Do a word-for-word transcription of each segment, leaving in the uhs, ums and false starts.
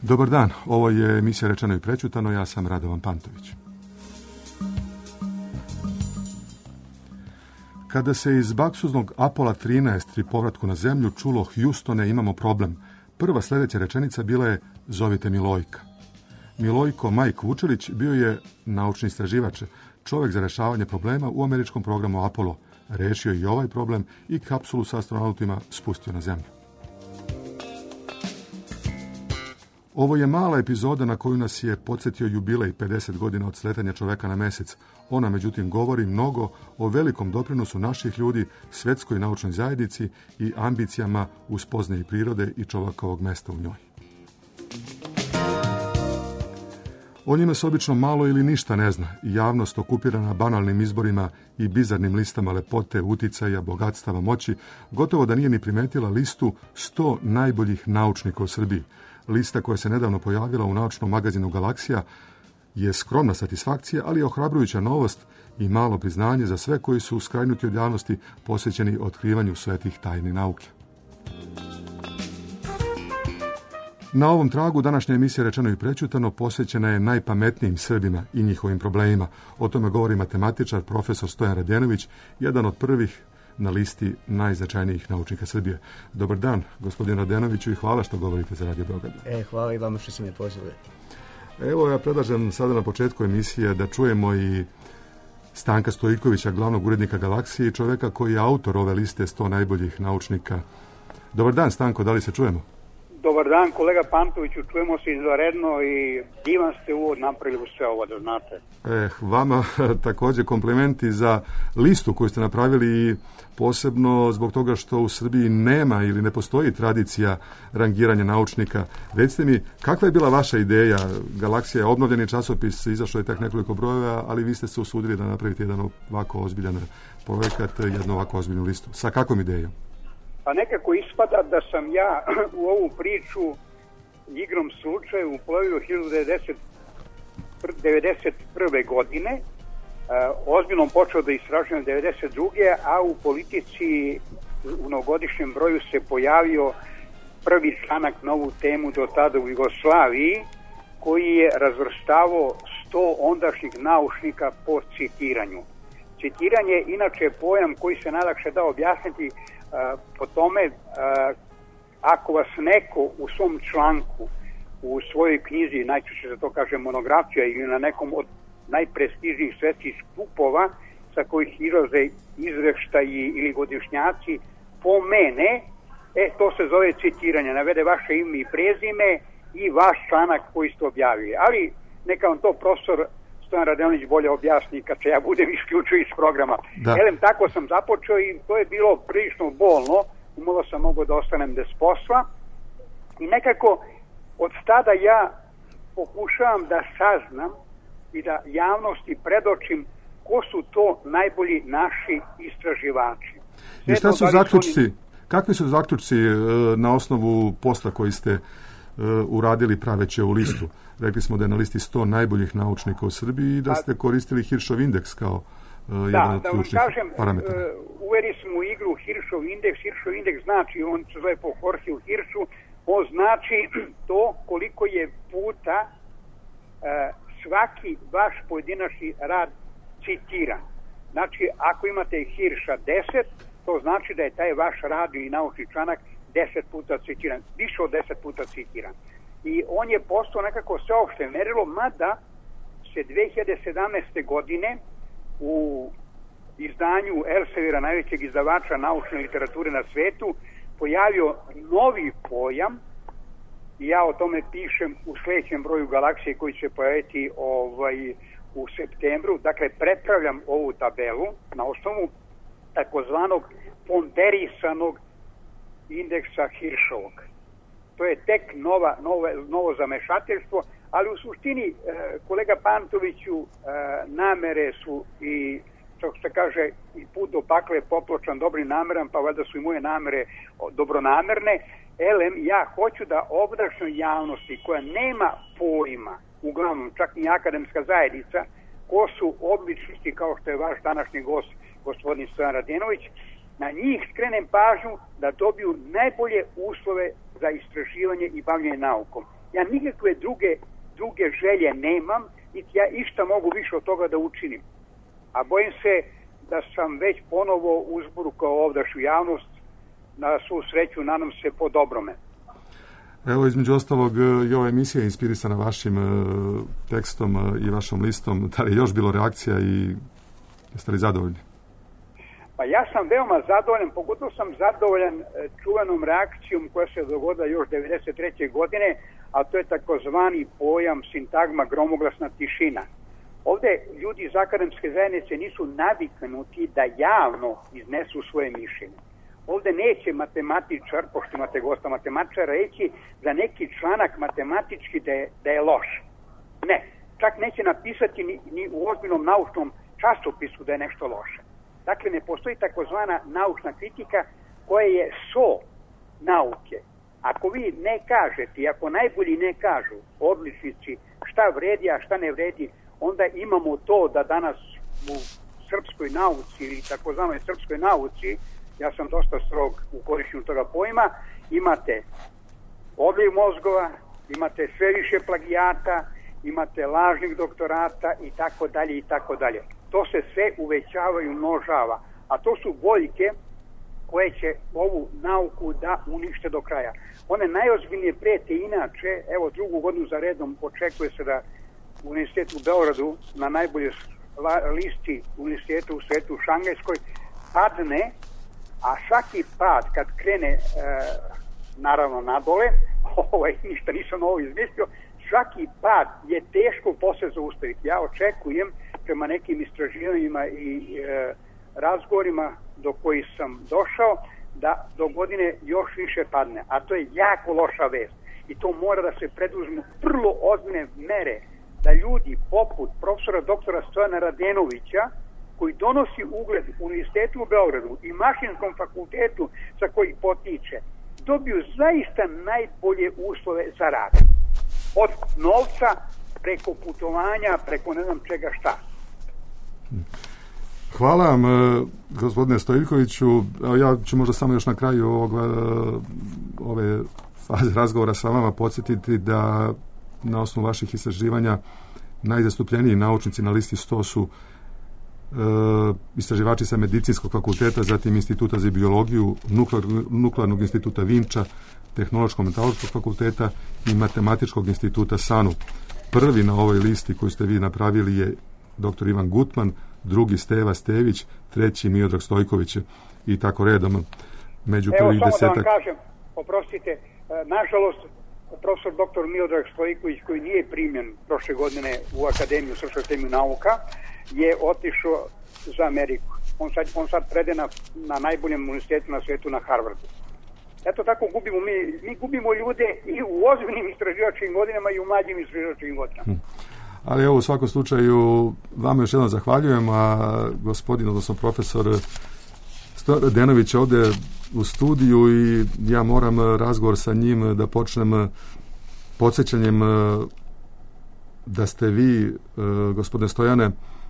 Dobar dan, ovo je emisija Rečeno i prećutano, ja sam Radovan Pantović. Kada se iz baksuznog Apola trinaest pri povratku na zemlju čulo Hjustone, imamo problem, prva sljedeća rečenica bila je zovite Milojka. Milojko Mike Vučelić bio je naučni istraživač, čovjek za rješavanje problema u američkom programu Apollo. Rešio je i ovaj problem i kapsulu sa astronautima spustio na zemlju. Ovo je mala epizoda na koju nas je podsjetio jubilej pedeset godina od sletanja čoveka na mesec. Ona, međutim, govori mnogo o velikom doprinosu naših ljudi, svjetskoj naučnoj zajednici i ambicijama u spoznaji prirode i čovjekovog mesta u njoj. O njima se obično malo ili ništa ne zna. Javnost okupirana banalnim izborima i bizarnim listama lepote, uticaja, bogatstava, moći, gotovo da nije ni primetila listu sto najboljih naučnika u Srbiji. Lista koja se nedavno pojavila u naučnom magazinu Galaksija je skromna satisfakcija, ali je ohrabrujuća novost i malo priznanje za sve koji su skrajnuti od javnosti posvećeni otkrivanju svetih tajni nauke. Na ovom tragu današnja emisija Rečeno i prećutano posvećena je najpametnijim Srbima i njihovim problemima. O tome govori matematičar profesor Stojan Radenović, jedan od prvih na listi najznačajnijih naučnika Srbije. Dobar dan, gospodin Radenoviću, i hvala što govorite za Radio Beograd. E, hvala i vama što ste me pozvali. Evo, ja predlažem sada na početku emisije da čujemo i Stanka Stojikovića, glavnog urednika Galaksije i čovjeka koji je autor ove liste sto najboljih naučnika. Dobar dan, Stanko, da li se čujemo? Dobar dan, kolega Pantoviću, čujemo se izvanredno i divan ste uvod napravili u sve ovo, da znate. Eh, vama također komplimenti za listu koju ste napravili i posebno zbog toga što u Srbiji nema ili ne postoji tradicija rangiranja naučnika. Recite mi, kakva je bila vaša ideja? Galaksija je obnovljeni časopis, izašlo je tek nekoliko brojeva, ali vi ste se usudili da napravite jedan ovako ozbiljan projekat, jednu ovako ozbiljnu listu. Sa kakvom idejom? Pa nekako ispada da sam ja u ovu priču igrom slučaja uplovio hiljadu devetsto devedeset prve. godine, e, ozbiljno počeo da istražujem devedeset druge. a u Politici u novogodišnjem broju se pojavio prvi članak na ovu temu do tada u Jugoslaviji, koji je razvrstavao sto ondašnjih naučnika po citiranju. Citiranje je inače pojam koji se najlakše da objasniti Uh, po tome, uh, ako vas neko u svom članku, u svojoj knjizi, najčešće se to kaže monografija, ili na nekom od najprestižnijih svetskih skupova sa kojih izlaze izveštaji ili godišnjaci, pomene, e, to se zove citiranje, navede vaše ime i prezime i vaš članak koji ste objavili. Ali neka vam to profesor Stojan Radenović bolje objasni kad se ja budem isključio iz programa. Elem, tako sam započeo i to je bilo prilično bolno, umalo sam mogao da ostanem bez posla i nekako od tada ja pokušavam da saznam i da javnosti predočim ko su to najbolji naši istraživači. I šta su zaključci, oni... kakvi su zaključci na osnovu posla koji ste uradili praveće u listu? Rekli smo da je na listi sto najboljih naučnika u Srbiji i da ste koristili Hiršov indeks kao uh, da, jedan od da ključnih kažem, parametara. Uh, uveli smo u igru Hiršov indeks. Hiršov indeks znači, on se zove po Jorgeu Hiršu, on znači to koliko je puta uh, svaki vaš pojedinačni rad citiran. Znači, ako imate Hirša deset, to znači da je taj vaš rad ili naučni članak deset puta citiran, više od deset puta citiran. I on je postao nekako sveopšte merilo, mada se dve hiljade sedamnaeste. godine u izdanju Elsevira, najvećeg izdavača naučne literature na svetu, pojavio novi pojam i ja o tome pišem u sljedećem broju Galaksije koji će pojaviti ovaj, u septembru. Dakle, prepravljam ovu tabelu na osnovu takozvanog ponderisanog indeksa Hiršovog. To je tek nova, novo, novo zamešateljstvo, ali u suštini, e, kolega Pantoviću, e, namere su i, kako se kaže, i put do pakle popločan dobrim nameram, pa valjda su i moje namere dobronamerne. Elem, ja hoću da obdašnjoj javnosti koja nema pojma, uglavnom čak ni akademska zajednica, ko su odličnosti kao što je vaš današnji gost, gospodin Stojan Radenović, na njih skrenem pažnju da dobiju najbolje uslove za istraživanje i bavljanje naukom. Ja nikakve druge, druge želje nemam, niti ja išta mogu više od toga da učinim. A bojim se da sam već ponovo uzburu kao ovdašnju javnost, na svu sreću, nadam se po dobrome. Evo, između ostalog, i ova emisija je inspirisana vašim tekstom i vašom listom. Da li je još bilo reakcija i jeste li zadovoljni? Pa ja sam veoma zadovoljan, pogotovo sam zadovoljan čuvenom reakcijom koja se dogodila još devedeset treće godine, a to je takozvani pojam sintagma gromoglasna tišina. Ovde ljudi iz akademske zajednice nisu naviknuti da javno iznesu svoje mišljenje. Ovde neće matematičar, pošto imate gosta matematičara, reći za neki članak matematički da je, da je loš. Ne, čak neće napisati ni, ni u ozbiljnom naučnom časopisu da je nešto loše. Dakle, ne postoji takozvana naučna kritika koja je so nauke. Ako vi ne kažete, i ako najbolji ne kažu, odličnici, šta vredi, a šta ne vredi, onda imamo to da danas u srpskoj nauci ili takozvanoj srpskoj nauci, ja sam dosta strog u korišćenju toga pojma, imate odliv mozgova, imate sve više plagijata, imate lažnih doktorata i tako dalje i tako dalje. To se sve uvećava i umnožava, a to su boljke koje će ovu nauku da unište do kraja. One najozbiljnije prete inače, evo drugu godinu za redom očekuje se da Univerzitet u Beogradu na najboljoj listi univerziteta u svetu u Šangajskoj padne, a svaki pad kad krene e, naravno nadole, ovaj, ništa nisam novo izmislio, svaki pad je teško posle zaustaviti. Ja očekujem prema nekim istraživanjima i e, razgovorima do kojih sam došao da do godine još više padne, a to je jako loša vest i to mora da se preduzmu vrlo ozbiljne mere da ljudi poput profesora doktora Stojana Radenovića, koji donosi ugled Univerzitetu u Beogradu i Mašinskom fakultetu sa koji potiče, dobiju zaista najbolje uslove za rad. Od novca, preko putovanja, preko ne znam čega šta. Hvala vam, gospodine Stojiljkoviću. Ja ću možda samo još na kraju ovog, ove faze razgovora sa vama podsjetiti da na osnovu vaših istraživanja najzastupljeniji naučnici na listi sto su e, istraživači sa medicinskog fakulteta, zatim Instituta za biologiju, Nuklearnog, Nuklearnog instituta Vinča, Tehnološko-metalurškog fakulteta i Matematičkog instituta SANU. Prvi na ovoj listi koju ste vi napravili je doktor Ivan Gutman, drugi Steva Stević, treći Miodrag Stojković i tako redom. Među prvih desetak... Evo, samo da vam kažem, oprostite, nažalost, profesor doktor Miodrag Stojković, koji nije primljen prošle godine u Akademiju, Srpsku akademiju nauka, je otišao za Ameriku. On sad, on sad prede na, na najboljem univerzitetu na svetu, na Harvardu. Eto tako gubimo, mi, mi gubimo ljude i u ozbiljnim istraživačkim godinama i u mlađim istraživačkim godinama. Hmm. Ali evo, u svakom slučaju vama još jednom zahvaljujem, a gospodin, odnosno profesor Radenović ovde u studiju i ja moram razgovor sa njim da počnem podsjećanjem da ste vi, gospodine Stojane,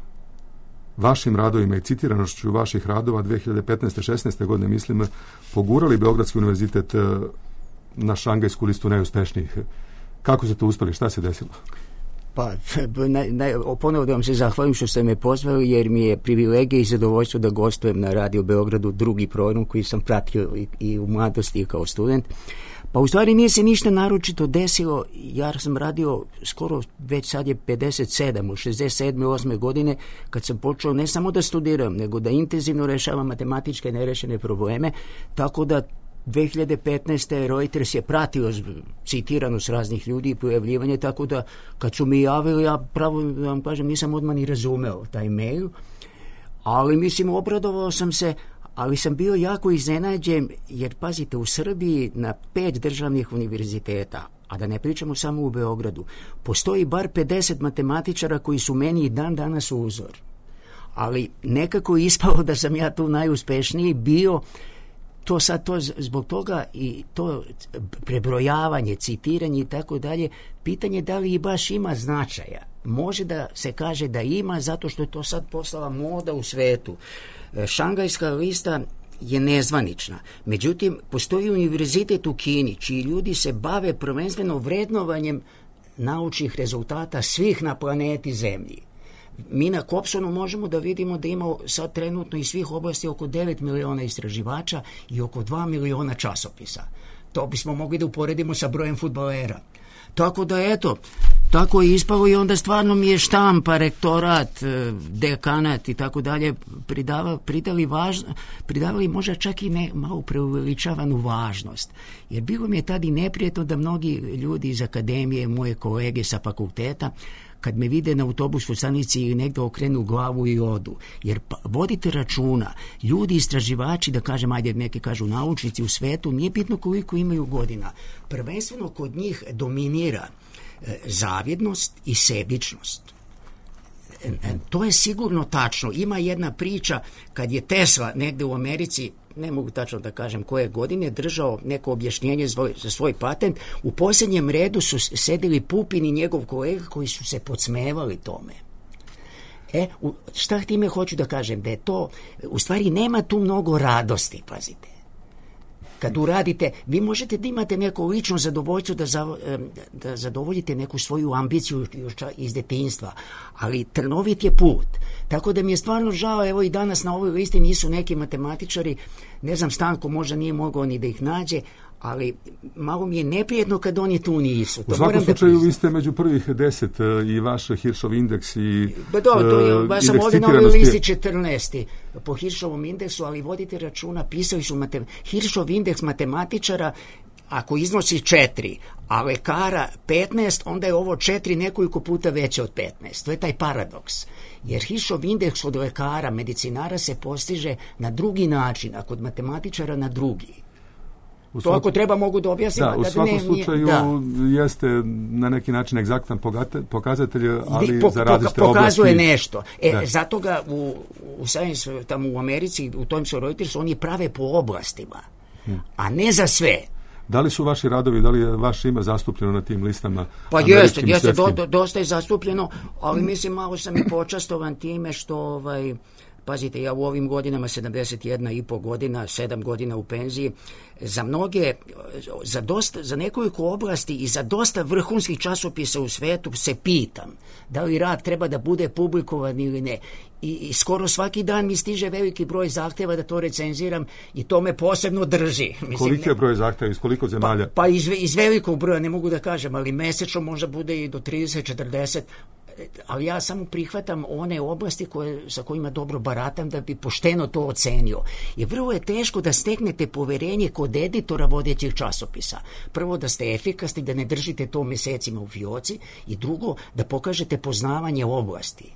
vašim radovima i citiranošću vaših radova dve hiljade petnaeste šesnaeste godine, mislim, pogurali Beogradski univerzitet na Šangajsku listu najuspešnijih. Kako ste to uspeli? Šta se desilo? Pa, naj, naj, ponovo da vam se zahvalim što ste me pozvali, jer mi je privilegija i zadovoljstvo da gostujem na Radio Beogradu, drugi program koji sam pratio i, i u mladosti kao student. Pa u stvari nije se ništa naročito desilo, ja sam radio skoro, već sad je pedeset sedam, u šezdeset sedme osme godine, kad sam počeo ne samo da studiram, nego da intenzivno rešavam matematičke nerešene probleme, tako da dve hiljade petnaeste. Reuters je pratio citiranost raznih ljudi i pojavljivanje, tako da kad su mi javili, ja pravo da vam kažem, nisam odmah ni razumeo taj mail, ali mislim, obradovao sam se, ali sam bio jako iznenađen, jer pazite, u Srbiji na pet državnih univerziteta, a da ne pričamo samo u Beogradu, postoji bar pedeset matematičara koji su meni i dan danas uzor. Ali nekako je ispalo da sam ja tu najuspešniji bio. To sad to zbog toga i to prebrojavanje, citiranje i tako dalje, pitanje da li i baš ima značaja. Može da se kaže da ima, zato što je to sad postala moda u svetu. Šangajska lista je nezvanična. Međutim, postoji univerzitet u Kini, čiji ljudi se bave prvenstveno vrednovanjem naučnih rezultata svih na planeti Zemlji. Mi na Kopsonu možemo da vidimo da ima sad trenutno iz svih oblasti oko devet miliona istraživača i oko dva miliona časopisa. To bismo mogli da uporedimo sa brojem fudbalera. Tako da eto, tako je ispalo i onda stvarno mi je štampa, rektorat, dekanat i tako dalje pridava, pridali, važno, pridavali možda čak i ne, malo preuveličavanu važnost. Jer bilo mi je tada i neprijetno da mnogi ljudi iz akademije, moje kolege sa fakulteta, kad me vide na autobuskoj stanici ili negdje okrenu glavu i odu. Jer pa, vodite računa, ljudi istraživači, da kažem, ajde neki kažu naučnici u svetu, nije bitno koliko imaju godina. Prvenstveno kod njih dominira e, zavjednost i sebičnost. E, e, to je sigurno tačno. Ima jedna priča kad je Tesla negdje u Americi, ne mogu tačno da kažem koje godine, držao neko objašnjenje za svoj patent, u posljednjem redu su sedili Pupin i njegov kolega koji su se podsmevali tome. E, šta time hoću da kažem? Da je to, u stvari nema tu mnogo radosti, pazite. Kad uradite, vi možete da imate neko lično zadovoljstvo da, za, da zadovoljite neku svoju ambiciju iz detinjstva, ali trnovit je put. Tako da mi je stvarno žao, evo i danas na ovoj listi nisu neki matematičari, ne znam, Stanko možda nije mogao ni da ih nađe, ali malo mi je neprijetno kad oni tu nisu. To u svakom slučaju da... vi ste među prvih deset i vaš Hirschov indeks i ba do, to je, ba sam ovdje na ovoj listi četrnaesti po Hirschovom indeksu, ali vodite računa, pisali su matem... Hirschov indeks matematičara, ako iznosi četiri, a lekara petnaest, onda je ovo četiri nekoliko puta veće od petnaest. To je taj paradoks. Jer Hirschov indeks od lekara, medicinara se postiže na drugi način, a kod matematičara na drugi. To svak... ako treba mogu da objasnim. Da, u svakom ne, slučaju da. Jeste na neki način egzaktan pokazatelj, ali po, za različite poka, pokazuje oblasti. nešto. E, da. Zato ga u, u Science, tamo u Americi, u Thomson Reuters, oni prave po oblastima, hmm. a ne za sve. Da li su vaši radovi, da li je vaše ime zastupljeno na tim listama? Pa jeste, jeste, do, do, dosta je zastupljeno, ali mislim malo sam i počastovan time što ovaj, pazite, ja u ovim godinama, sedamdeset jedna i po godina, sedam godina u penziji, za mnoge, za, dosta, za nekoliko oblasti i za dosta vrhunskih časopisa u svetu se pitam da li rad treba da bude publikovan ili ne. I, i skoro svaki dan mi stiže veliki broj zahtjeva da to recenziram i to me posebno drži. Mislim, koliki je broj zahtjeva, iz koliko zemalja? Pa, pa iz, iz velikog broja, ne mogu da kažem, ali mesečno možda bude i do trideset četrdeset, ali ja samo prihvatam one oblasti koje, sa kojima dobro baratam da bi pošteno to ocenio. I vrlo je teško da steknete poverenje kod editora vodećih časopisa. Prvo da ste efikasni, da ne držite to mesecima u fioci i drugo da pokažete poznavanje oblasti.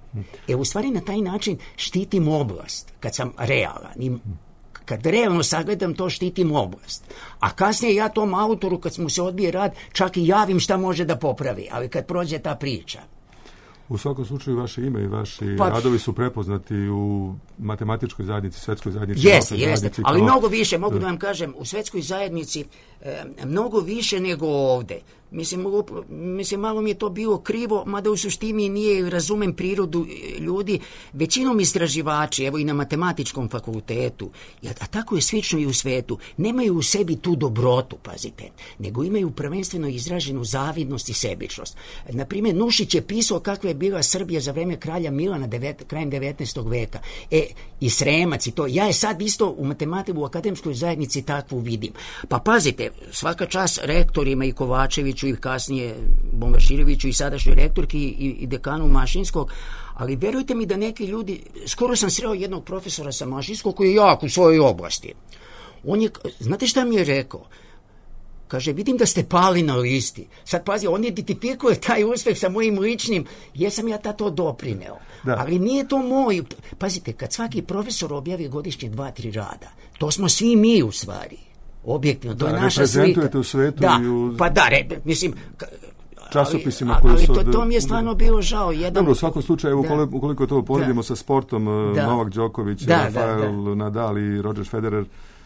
E u stvari na taj način štitim oblast kad sam realan i kad realno sagledam to, štitim oblast. A kasnije ja tom autoru kad mu se odbije rad čak i javim šta može da popravi, ali kad prođe ta priča. U svakom slučaju vaše ime i vaši pa, radovi su prepoznati u matematičkoj zajednici, svetskoj zajednici. Jeste, jeste, ali kao... mnogo više, mogu da vam kažem, u svetskoj zajednici e, mnogo više nego ovde. Mislim, mislim, malo mi je to bilo krivo, mada u suštini nije, razumem prirodu ljudi, većinom istraživači, evo i na matematičkom fakultetu, a tako je slično i u svetu, nemaju u sebi tu dobrotu, pazite, nego imaju prvenstveno izraženu zavidnost i sebičnost. Naprimjer, Nušić je pisao kakva je bila Srbija za vreme kralja Milana devet, krajem devetnaestog veka. E, i Sremac i to. Ja je sad isto u matematiku, u akademskoj zajednici takvu vidim. Pa pazite, svaka čast rektorima i Kovačeviću i kasnije Bombašireviću i sadašnjoj rektorki i, i dekanu Mašinskog, ali verujte mi da neki ljudi, skoro sam sreo jednog profesora sa Mašinskog koji je jak u svojoj oblasti. On je, znate šta mi je rekao? Kaže, vidim da ste pali na listi. Sad pazi, on identifikuje taj uspeh sa mojim ličnim, jesam ja ta to doprineo. Da. Ali nije to moj. Pazite, kad svaki profesor objavi godišnje dva, tri rada, to smo svi mi u stvari. Objektivno, to da, je naša slika. Reprezentujete u svetu da, i u... pa da, re, mislim... časopisima ali, koji ali su... Ali to, to mi je stvarno bilo žao. Jedan... Dobro, u svakom slučaju, da. ukoliko to poredimo da. sa sportom, da. Novak Đoković, da, Rafael da, da. Nadal i Roger Federer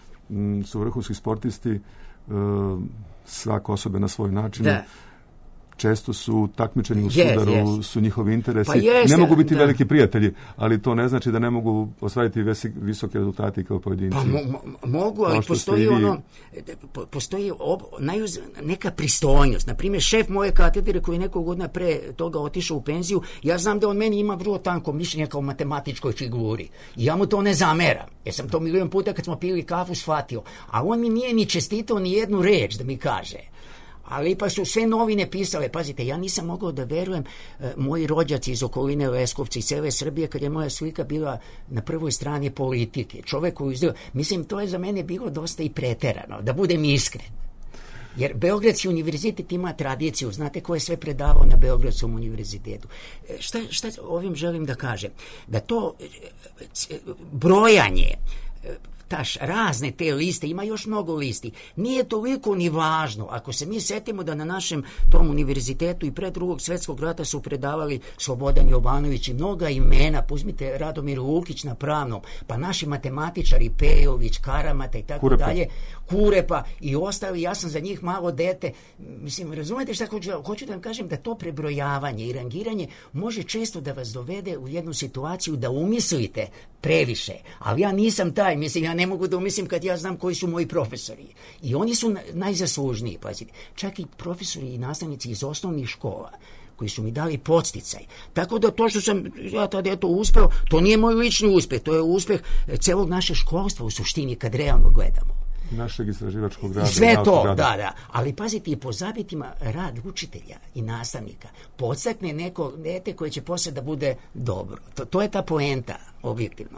m, su vrhunski sportisti, uh, svaka osoba na svoj način. Da. često su takmičeni u sudaru, yes, yes. su njihovi interesi. Pa jest, ne mogu biti da. veliki prijatelji, ali to ne znači da ne mogu ostvariti visoke rezultate kao pojedinci. Pa mo, mo, mogu, ali postoji ono, postoji ob, najuz, neka pristojnost. Naprimjer, šef moje katedre koji je nekog godina pre toga otišao u penziju, ja znam da on meni ima vrlo tanko mišljenje kao matematičkoj figuri. I ja mu to ne zameram. Jer sam to milion puta kad smo pili kafu shvatio. A on mi nije ni čestitao ni jednu reč da mi kaže. Ali pa su sve novine pisale, pazite, ja nisam mogao da verujem, e, moji rođaci iz okoline Leskovca i cele Srbije, kad je moja slika bila na prvoj strani Politike, čovek koji izgleda, mislim, to je za mene bilo dosta i preterano, da budem iskren. Jer Beogradski univerzitet ima tradiciju, znate ko je sve predavao na Beogradskom univerzitetu. E, šta, šta ovim želim da kažem? Da to e, brojanje, e, taš, razne te liste, ima još mnogo listi, nije toliko ni važno. Ako se mi setimo da na našem tom univerzitetu i pre drugog svjetskog rata su predavali Slobodan Jovanović i mnoga imena, uzmite Radomir Lukić na pravnom, pa naši matematičari Pejović, Karamata i tako Kurepa. dalje, Kurepa i ostali, ja sam za njih malo dete. Mislim, razumete šta hoću, hoću da vam kažem da to prebrojavanje i rangiranje može često da vas dovede u jednu situaciju da umislite previše, ali ja nisam taj, mislim, ja ne mogu da umislim kad ja znam koji su moji profesori. I oni su najzaslužniji, pazite. Čak i profesori i nastavnici iz osnovnih škola koji su mi dali podsticaj. Tako da to što sam ja tada eto uspeo, to nije moj lični uspeh, to je uspeh celog naše školstva u suštini kad realno gledamo. Našeg istraživačkog rada. Sve to, rada. da, da. Ali pazite, i po zabitima rad učitelja i nastavnika podstakne neko dete koje će posle da bude dobro. To, to je ta poenta, objektivno.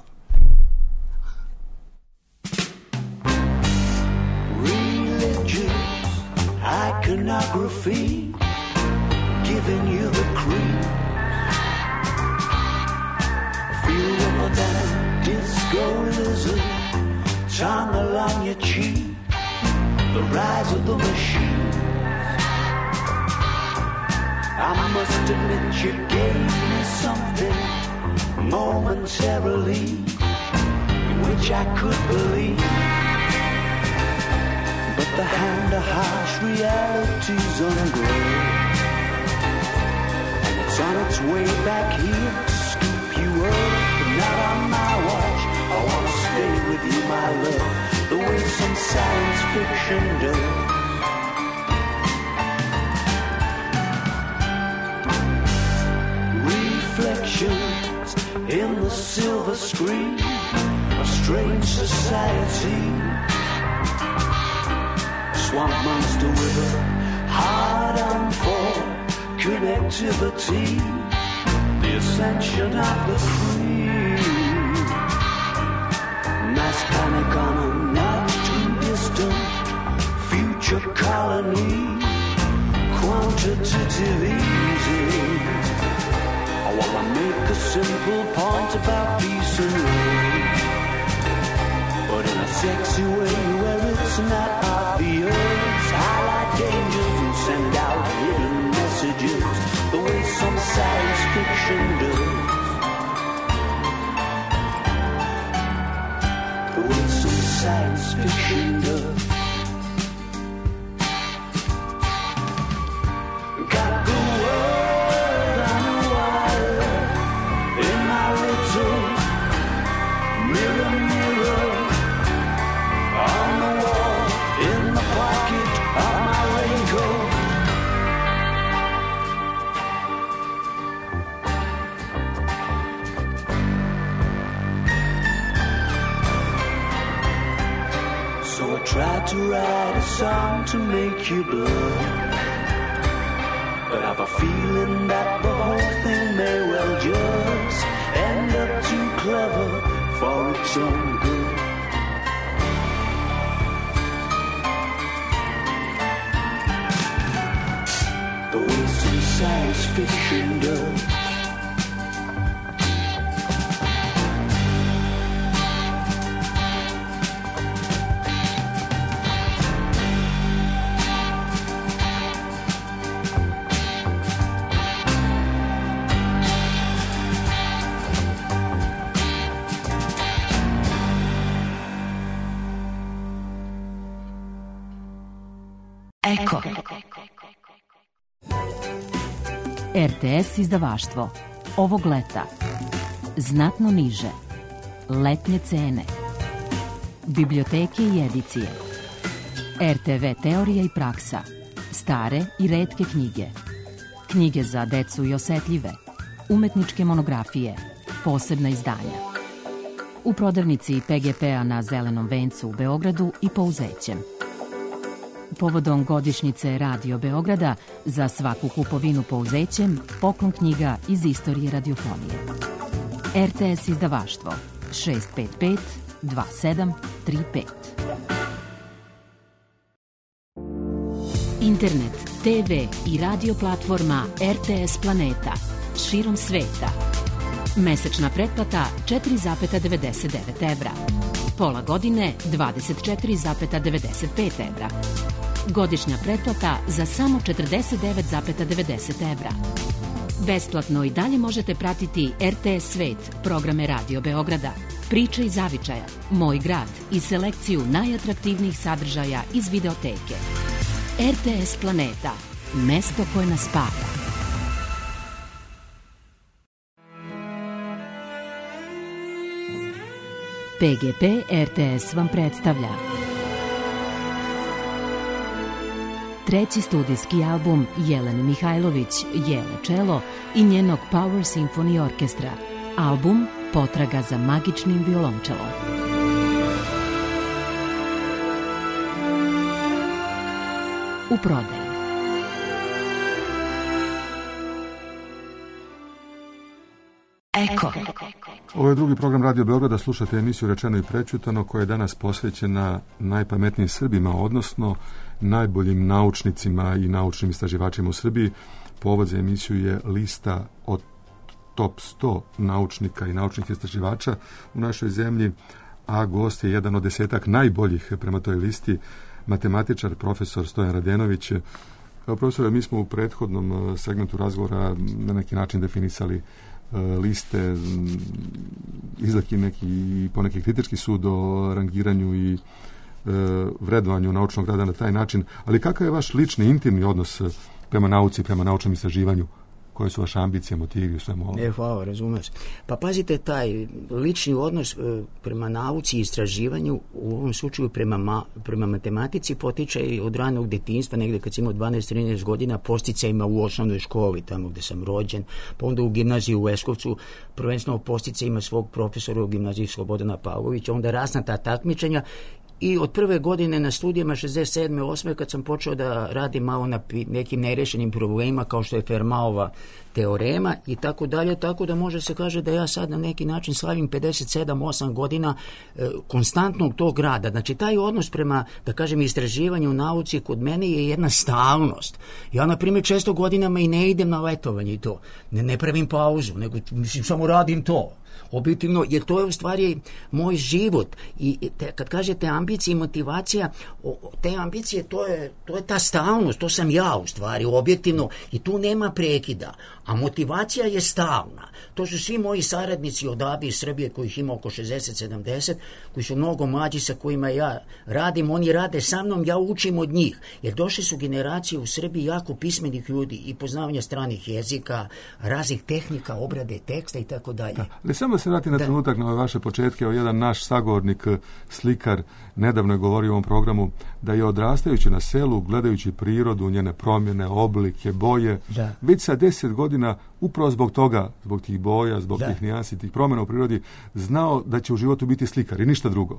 Religious iconography giving you the creep. Feel rubber band, disco lizard, tongue along your cheek, the rise of the machine. I must admit you gave me something momentarily in which I could believe. But the hand of harsh reality's ungloved, and it's on its way back here to scoop you up, but not on my watch. I wanna stay with you, my love, the way some science fiction does. Reflections in the silver screen, a strange society. Swamp monster with a hard on for connectivity, the ascension of the cream. Mass panic on a not too distant future colony, quantitative easy. I wanna make a simple point about peace and love, but in a sexy way where it's not obvious. Highlight dangers and send out hidden messages, the way some science fiction does. The way some science fiction does. Got the world on a wire in my little mirror, mirror on the wall, in the pocket of my raincoat. So I tried to write a song to make you blush, but I've a feeling that the whole thing may well just end up too clever for its own good. The way some science fiction does. Eko. R T S izdavaštvo. Ovog leta. Znatno niže. Letnje cene. Biblioteke i edicije. R T V teorija i praksa. Stare i retke knjige. Knjige za decu i osetljive. Umetničke monografije. Posebna izdanja. U prodavnici P G P-a na Zelenom vencu u Beogradu i Pouzećem. Povodom godišnjice Radio Beograda za svaku kupovinu Pouzećem poklon knjiga iz istorije radiofonije. R T S izdavaštvo šest pet pet dva sedam tri pet. Internet, T V i radio platforma R T S Planeta širom sveta. Mesečna pretplata četiri zarez devedeset devet evra. Pola godine dvadeset četiri zarez devedeset pet evra. Godišnja pretplata za samo četrdeset devet zarez devedeset evra. Besplatno i dalje možete pratiti R T S Svet, programe Radio Beograda, Priče iz zavičaja, Moj grad i selekciju najatraktivnijih sadržaja iz videoteke. R T S Planeta, mesto koje nas spaja. P G P R T S vam predstavlja treći studijski album Jelene Mihajlović, Jele Čelo i njenog Power Symphony Orkestra. Album Potraga za magičnim violončelom. U prodaji. Eko. Ovo je drugi program Radio Beograda, slušate emisiju Rečeno i prećutano koja je danas posvećena najpametnijim Srbima, odnosno najboljim naučnicima i naučnim istraživačima u Srbiji. Povod za emisiju je lista od top sto naučnika i naučnih istraživača u našoj zemlji, a gost je jedan od desetak najboljih prema toj listi, matematičar, profesor Stojan Radenović. Profesore, mi smo u prethodnom segmentu razgovora na neki način definisali liste, izlaki neki i poneki kritički sud o rangiranju i e, vrednovanju naučnog rada na taj način, ali kakav je vaš lični, intimni odnos prema nauci, prema naučnom istraživanju? Koje su vaše ambicije, motivi u svemu ovom? E, hvala, razumeš. Pa pazite, taj lični odnos e, prema nauci i istraživanju, u ovom slučaju prema, ma, prema matematici, potiče i od ranog detinjstva, negde kad sam imao dvanaest trinaest godina, posticajima u osnovnoj školi, tamo gde sam rođen, pa onda u gimnaziji u Leskovcu, prvenstveno posticajima svog profesora u gimnaziji Slobodana Pavlovića, onda rasna ta takmičenja. I od prve godine na studijama šezdeset sedme osme kad sam počeo da radim malo na nekim nerešenim problemima kao što je Fermatova teorema i tako dalje, tako da može se kaže da ja sad na neki način slavim pedeset sedam osam godina e, konstantnog tog rada. Znači taj odnos prema, da kažem, istraživanju u nauci kod mene je jedna stalnost. Ja, na primjer, često godinama i ne idem na letovanje i to. Ne, ne pravim pauzu, nego mislim, samo radim to. Objektivno, jer to je u stvari moj život i te, kad kažete ambicije i motivacija, o, te ambicije to je, to je ta stalnost, to sam ja u stvari, objektivno, i tu nema prekida, a motivacija je stalna. To su svi moji saradnici odavde iz Srbije, kojih ima oko šezdeset sedamdeset, koji su mnogo mlađi sa kojima ja radim, oni rade sa mnom, ja učim od njih, jer došle su generacije u Srbiji jako pismenih ljudi i poznavanja stranih jezika, raznih tehnika, obrade teksta i tako dalje. Ali samo se vrati na da. trenutak na ove vaše početke. O jedan naš sagovornik, slikar, nedavno je govorio u ovom programu da je odrastajući na selu, gledajući prirodu, njene promjene, oblike, boje, da. već sa deset godina, upravo zbog toga, zbog tih boja, zbog da. tih nijansi, tih promjena u prirodi, znao da će u životu biti slikar i ništa drugo.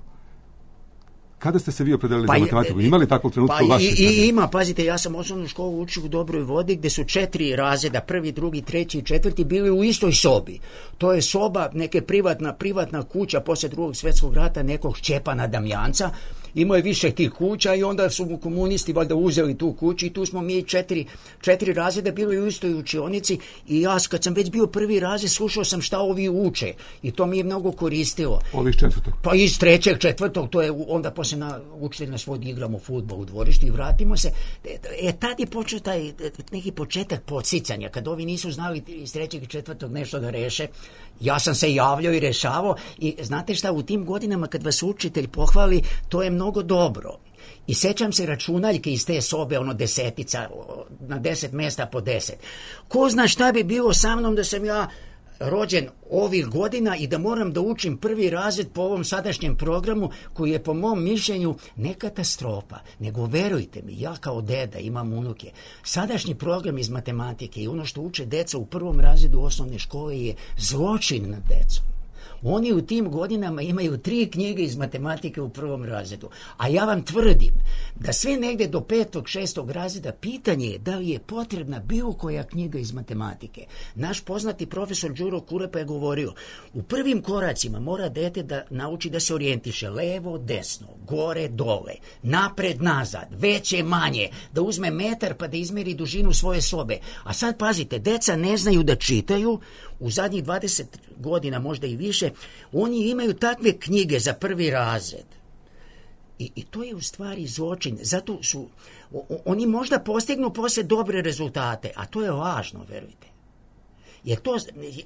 Kada ste se vi opredelili pa, za matematiku? Imali takvog trenutka pa, u vašoj? I, i ima, pazite, ja sam osnovnu školu učio u Dobroj Vodi, gde su četiri razreda, prvi, drugi, treći i četvrti, bili u istoj sobi. To je soba, neke privatna, privatna kuća posle drugog svjetskog rata nekog Šćepana Damjanca. Imao je više tih kuća i onda su mu komunisti valjda uzeli tu kuću i tu smo mi četiri, četiri razreda bili u istoj učionici i ja kad sam već bio prvi razred slušao sam šta ovi uče i to mi je mnogo koristilo. Ovi iz četvrtog? Pa iz trećeg, četvrtog, to je onda posle na učitelj nas vodi, igramo fudbal u dvorištu i vratimo se. E, tad je počeo taj neki početak podsicanja, kad ovi nisu znali iz trećeg i četvrtog nešto da reše. Ja sam se javljao i rešavao i znate šta, u tim godinama kad vas učitelj pohvali, to je mnogo dobro. I sećam se računaljke iz te sobe, ono desetica, na deset mjesta po deset. Ko zna šta bi bilo sa mnom da sam ja rođen ovih godina i da moram da učim prvi razred po ovom sadašnjem programu koji je po mom mišljenju ne katastrofa, nego verujte mi, ja kao deda imam unuke. Sadašnji program iz matematike i ono što uče deca u prvom razredu osnovne škole je zločin nad decom. Oni u tim godinama imaju tri knjige iz matematike u prvom razredu. A ja vam tvrdim da sve negde do petog, šestog razreda pitanje je da li je potrebna bilo koja knjiga iz matematike. Naš poznati profesor Đuro Kurepa je govorio, u prvim koracima mora dete da nauči da se orijentiše levo, desno, gore, dole, napred, nazad, veće, manje, da uzme metar pa da izmeri dužinu svoje sobe. A sad pazite, deca ne znaju da čitaju, u zadnjih dvadeset godina, možda i više, oni imaju takve knjige za prvi razred. I, i to je u stvari zločin. Zato su, o, oni možda postignu posle dobre rezultate, a to je lažno, verujte. Jer to,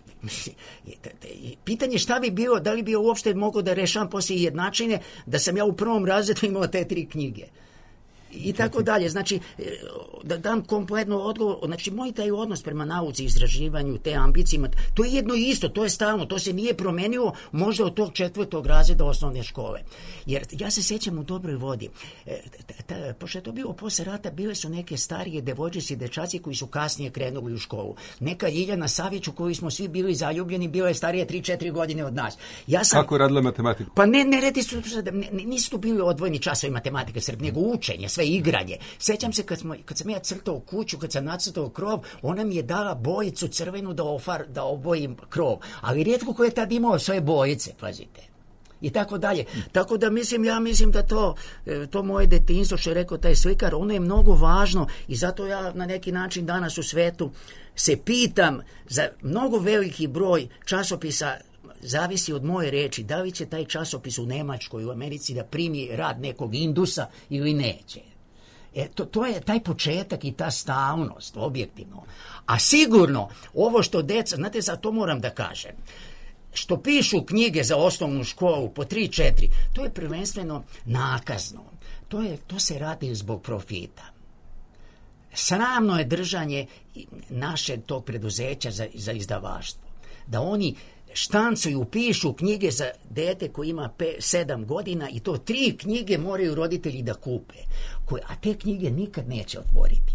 pitanje šta bi bilo, da li bi uopšte mogao da rešavam poslije jednačine, da sam ja u prvom razredu imao te tri knjige. I tako dalje, znači da dam kompletno odgovor, znači moj taj odnos prema nauci, istraživanju, te ambicijama, to je jedno isto, to je stalno, to se nije promenilo možda od tog četvrtog razreda osnovne škole. Jer ja se sjećam u Dobroj vodi, pošto je to bilo posle rata, bile su neke starije devojčice i dečaci koji su kasnije krenuli u školu. Neka Ljiljana Savić u koju smo svi bili zaljubljeni, bila je starija tri četiri godine od nas. Ja sam, kako je radila matematiku? Pa ne, ne redi su, ne, nisu tu bili odvojeni časovi matematike, Srb, nego učenje, sve igranje. Sećam se kad, smo, kad sam ja crtao kuću, kad sam nacrtao krov, ona mi je dala bojicu crvenu da, ofar, da obojim krov. Ali rijetko ko je tad imao svoje bojice, pazite. I tako dalje. Tako da mislim, ja mislim da to, to moje detinjstvo, što je rekao taj slikar, ono je mnogo važno i zato ja na neki način danas u svetu se pitam za mnogo veliki broj časopisa, zavisi od moje reči, da li će taj časopis u Nemačkoj, u Americi da primi rad nekog Indusa ili neće. E, to, to je taj početak i ta stalnost, objektivno. A sigurno, ovo što deca, znate, za to moram da kažem, što pišu knjige za osnovnu školu po tri četiri, to je prvenstveno nakazno. To, je, to se radi zbog profita. Sramno je držanje naše tog preduzeća za, za izdavaštvo. Da oni štancuju, pišu knjige za dete koji ima sedam godina i to tri knjige moraju roditelji da kupe, koje, a te knjige nikad neće otvoriti.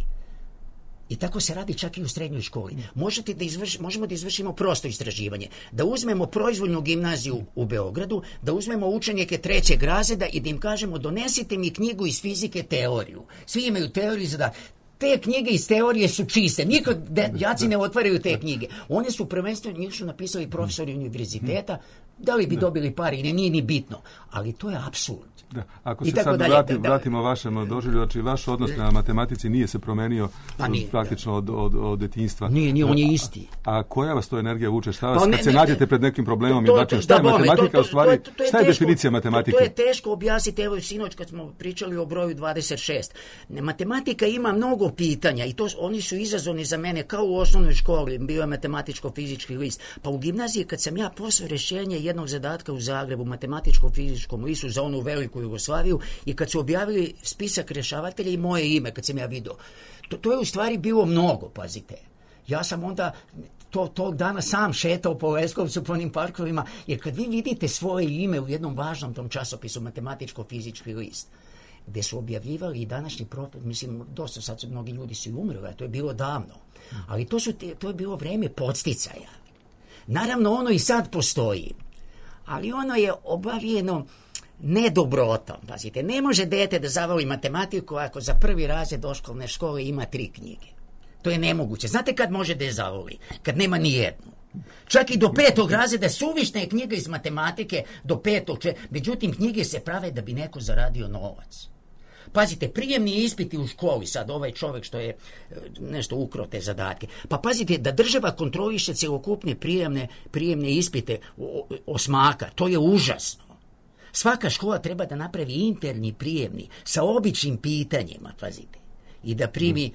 I tako se radi čak i u srednjoj školi. Možete da izvrši, možemo da izvršimo prosto istraživanje, da uzmemo proizvoljnu gimnaziju u Beogradu, da uzmemo učenike trećeg razreda i da im kažemo donesite mi knjigu iz fizike teoriju. Svi imaju teoriju za da te knjige iz teorije su čiste. Nikad đaci ne otvaraju te knjige. One su prvenstveno, njih su napisali profesori univerziteta, da li bi dobili pare ili nije ni bitno. Ali to je apsurd. Da. Ako se sad vrati, vratimo vašem doživlju, znači vaš odnos na matematici nije se promenio pa nije, praktično od, od, od detinjstva. Nije, nije, on je isti. A, a koja vas to energija vuče? Šta vas, pa ne, kad se nađete pred nekim problemom, to, znači, šta je matematika to, to, u stvari? To, to, to je šta je teško, definicija matematike? To, to je teško objasniti, evo sinoć kad smo pričali o broju dvadeset šest. Matematika ima mnogo pitanja i to oni su izazovni za mene, kao u osnovnoj školi, bio je matematičko-fizički list. Pa u gimnaziji kad sam ja poslao rješenje jednog zadatka u Zagrebu, matematičko-fizičkom listu za onu veliku Jugoslaviju i kad su objavili spisak rješavatelja i moje ime, kad sam ja vidio, to, to je u stvari bilo mnogo, pazite. Ja sam onda to, tog dana sam šetao po Leskovcu, po onim parkovima, jer kad vi vidite svoje ime u jednom važnom tom časopisu, matematičko-fizički list, gde su objavljivali i današnji profil, mislim, dosta sad su mnogi ljudi su umrli, a to je bilo davno, ali to, su te, to je bilo vreme podsticaja. Naravno, ono i sad postoji, ali ono je obavijeno ne dobrotom, pazite, ne može dete da zavoli matematiku ako za prvi razred doškolne škole ima tri knjige. To je nemoguće. Znate kad može da je zavoli? Kad nema ni jednu. Čak i do petog razreda suvišna je knjiga iz matematike do petog, međutim knjige se prave da bi neko zaradio novac. Pazite, prijemni ispiti u školi, sad ovaj čovjek što je nešto ukrao te zadatke, pa pazite da država kontroliše celokupne prijemne, prijemne ispite osmaka, to je užasno. Svaka škola treba da napravi interni prijemni sa običnim pitanjima, pazite, i da primi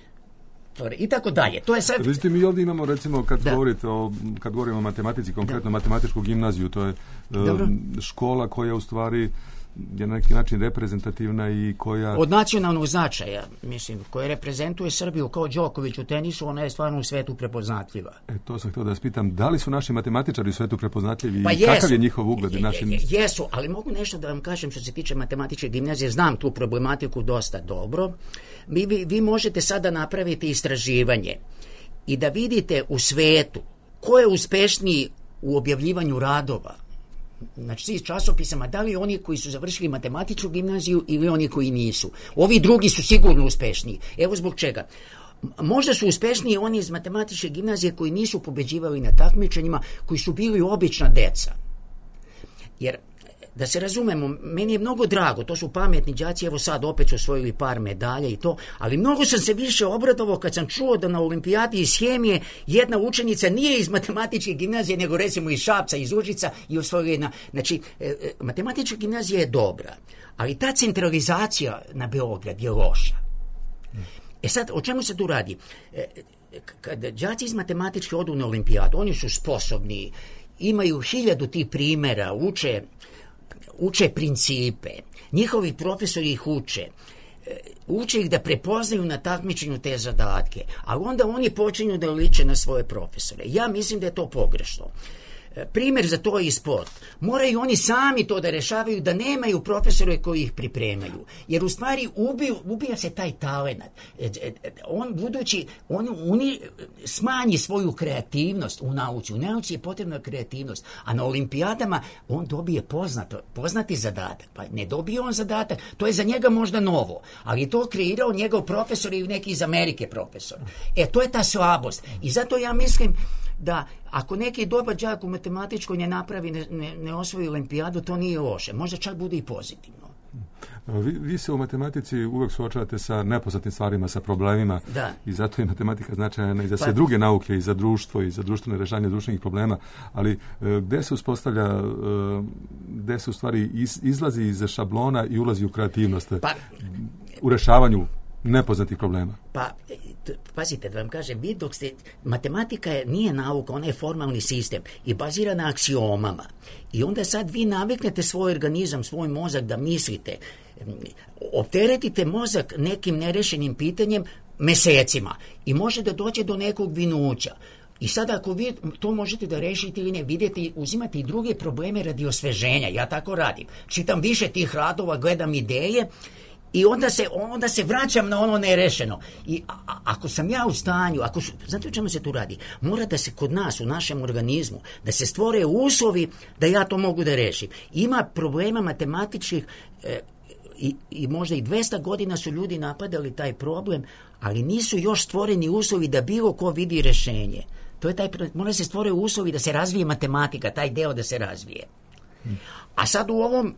i tako dalje. To je sad... Vidite, mi ovdje imamo, recimo, kad, govorite o, kad govorimo o matematici, konkretno da. matematičku gimnaziju, to je Dobro. škola koja u stvari je na neki način reprezentativna i koja... Od nacionalnog značaja, mislim, koja reprezentuje Srbiju kao Đoković u tenisu, ona je stvarno u svetu prepoznatljiva. E, to sam htio da vas pitam, da li su naši matematičari u svetu prepoznatljivi pa i jesu, kakav je njihov ugled? Je, našim... Jesu, ali mogu nešto da vam kažem što se tiče matematičke gimnazije, znam tu problematiku dosta dobro. Vi, vi, vi možete sada napraviti istraživanje i da vidite u svetu ko je uspešniji u objavljivanju radova, znači svih časopisama, da li oni koji su završili matematičku gimnaziju ili oni koji nisu. Ovi drugi su sigurno uspešniji. Evo zbog čega. Možda su uspešniji oni iz matematičke gimnazije koji nisu pobeđivali na takmičenjima, koji su bili obična deca. Jer, da se razumemo, meni je mnogo drago, to su pametni đaci, evo sad opet su osvojili par medalja i to, ali mnogo sam se više obradovao kad sam čuo da na olimpijadi iz hemije jedna učenica nije iz matematičke gimnazije, nego recimo iz Šapca, iz Užica i osvojila jedna. Znači, matematička gimnazija je dobra, ali ta centralizacija na Beograd je loša. E sad, o čemu se tu radi? Kad đaci iz matematičke odu na olimpijadu, oni su sposobni, imaju hiljadu tih primjera, uče uče principe, njihovi profesori ih uče, uče ih da prepoznaju na takmičenju te zadatke, a onda oni počinju da liče na svoje profesore. Ja mislim da je to pogrešno. Primjer za to je i sport. Moraju oni sami to da rešavaju, da nemaju profesore koji ih pripremaju. Jer u stvari ubiju, ubija se taj talent. On budući, on uni, smanji svoju kreativnost u nauci. U nauci je potrebna kreativnost. A na olimpijadama on dobije poznato, poznati zadatak. Pa ne dobije on zadatak, to je za njega možda novo. Ali to kreirao njegov profesor ili neki iz Amerike profesor. E, to je ta slabost. I zato ja mislim da ako neki dobar đak u matematičkoj ne napravi, ne, ne, ne osvoji olimpijadu, to nije loše. Možda čak bude i pozitivno. Vi, vi se u matematici uvek suočavate sa nepoznatim stvarima, sa problemima. Da. I zato je matematika značajna i za pa, sve druge nauke, i za društvo, i za društveno rešavanje društvenih problema. Ali gde se uspostavlja, gde se u stvari iz, izlazi iz šablona i ulazi u kreativnost pa, u rešavanju nepoznatih problema? Pa, pazite, da vam kažem, vi dok ste, matematika je, nije nauka, ona je formalni sistem i bazira na aksiomama. I onda sad vi naviknete svoj organizam, svoj mozak da mislite, opteretite mozak nekim nerešenim pitanjem mesecima i može da dođe do nekog vinuća. I sad ako vi to možete da rešite ili ne, vidite, uzimate i druge probleme radi osveženja. Ja tako radim. Čitam više tih radova, gledam ideje, i onda se, onda se vraćam na ono nerešeno. I a, a, ako sam ja u stanju, ako su, znate o čemu se tu radi? Mora da se kod nas, u našem organizmu, da se stvore uslovi da ja to mogu da rešim. Ima problema matematičkih, e, i, i možda i dvesta godina su ljudi napadali taj problem, ali nisu još stvoreni uslovi da bilo ko vidi rešenje. To je taj, mora se stvore uslovi da se razvije matematika, taj deo da se razvije. A sad u ovom,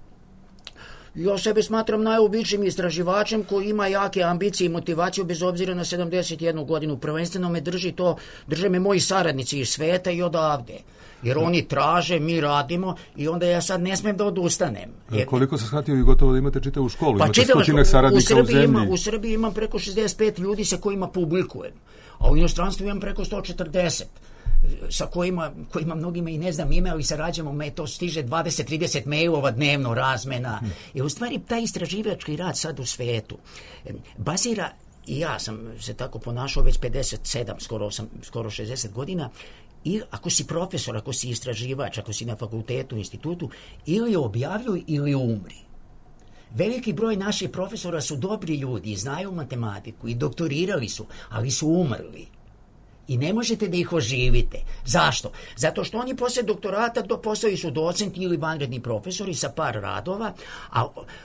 ja sebe smatram najobičnijim istraživačem koji ima jake ambicije i motivaciju bez obzira na sedamdeset jednu godinu. Prvenstveno me drži to, drže me moji saradnici iz sveta i odavde. Jer oni traže, mi radimo i onda ja sad ne smijem da odustanem. Jer, koliko se shvatio i gotovo da imate čitavu školu, pa imate čitava, stotinak saradnika u, u zemlji. Ima, u Srbiji imam preko šezdeset pet ljudi sa kojima publikujem, a u inostranstvu imam preko sto četrdeset. Sa kojima, kojima mnogima i ne znam ime, ali sarađamo, me to stiže dvadeset trideset mailova dnevno, razmena. I u stvari taj istraživački rad sad u svetu bazira, i ja sam se tako ponašao već pedeset sedam, skoro, osam, skoro šezdeset godina, i ako si profesor, ako si istraživač, ako si na fakultetu, institutu, ili objavljuj ili umri. Veliki broj naših profesora su dobri ljudi, znaju matematiku i doktorirali su, ali su umrli. I ne možete da ih oživite. Zašto? Zato što oni posle doktorata do postali su docenti ili vanredni profesori sa par radova, a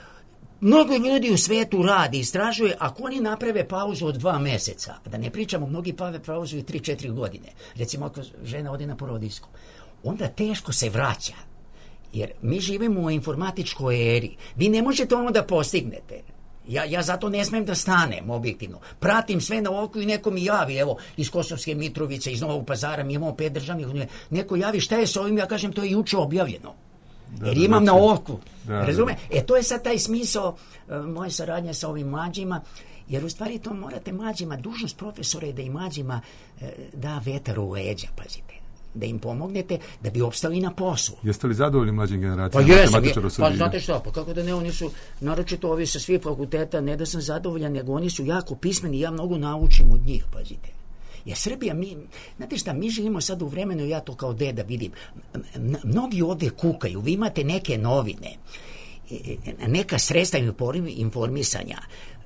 mnogo ljudi u svetu radi, istražuje, ako oni naprave pauzu od dva meseca, da ne pričamo, mnogi prave pauzu i tri četiri godine, recimo ako žena ode na porodiljsku, onda teško se vraća. Jer mi živimo u informatičkoj eri. Vi ne možete ono da postignete. Ja, ja zato ne smem da stanem objektivno. Pratim sve na oku i neko mi javi, evo, iz Kosovske Mitrovice, iz Novog Pazara, mi imamo pet državnih, neko javi šta je s ovim, ja kažem to je juče objavljeno. Da, jer imam znači, na oku. Da, razume? Da. E to je sad taj smisao uh, moje saradnje sa ovim mlađima, jer u stvari to morate mlađima, dužnost profesora je da i mlađima uh, da vetar u leđa, pazite. da im pomognete da bi opstali na poslu. Jeste li zadovoljni mlađim Pa generacijama? jesam, je, Pa znate što, pa kako da ne, oni su, naročito ovi sa svih fakulteta, ne da sam zadovoljan, nego oni su jako pismeni i ja mnogo naučim od njih, pazite. Jer Srbija, mi, znate šta, mi živimo sad u vremenu, ja to kao deda vidim, mnogi ovde kukaju, vi imate neke novine, neka sredstva informisanja,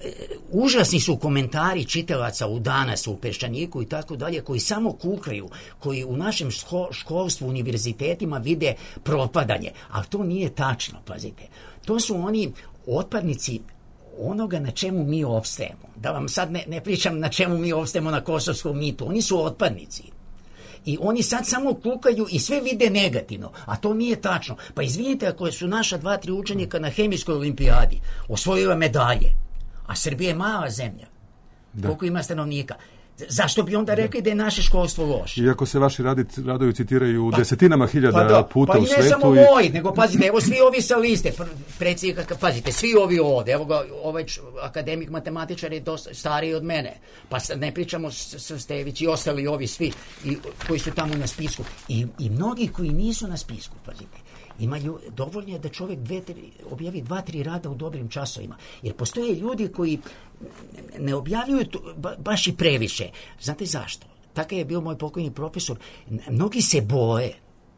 užasni su komentari čitalaca u Danas, u Peščaniku i tako dalje, koji samo kukaju, koji u našem školstvu, univerzitetima vide propadanje, ali to nije tačno, pazite. To su oni otpadnici onoga na čemu mi opstajemo. Da vam sad ne, ne pričam na čemu mi opstajemo na kosovskom mitu, oni su otpadnici. I oni sad samo kukaju i sve vide negativno, a to nije tačno. Pa izvinite, ako su naša dva, tri učenika na hemijskoj olimpijadi osvojila medalje, a Srbija je mala zemlja, da. Koliko ima stanovnika, zašto bi onda rekli da je naše školstvo loše? Iako se vaši radovi citiraju u pa, desetinama hiljada pa da, puta pa u svetu. Pa i ne samo i... moji, nego pazite, evo svi ovi sa liste, predsjednika, pazite, svi ovi ovde, evo ga, ovaj akademik matematičar je dosta stariji od mene, pa ne pričamo s Stević i ostali ovi svi i, koji su tamo na spisku. I, I mnogi koji nisu na spisku, pazite, imaju, dovoljno je da čovjek dve, tri, objavi dva, tri rada u dobrim časovima. Jer postoje ljudi koji ne objavljuju ba, baš i previše. Znate zašto? Takav je bio moj pokojni profesor. Mnogi se boje.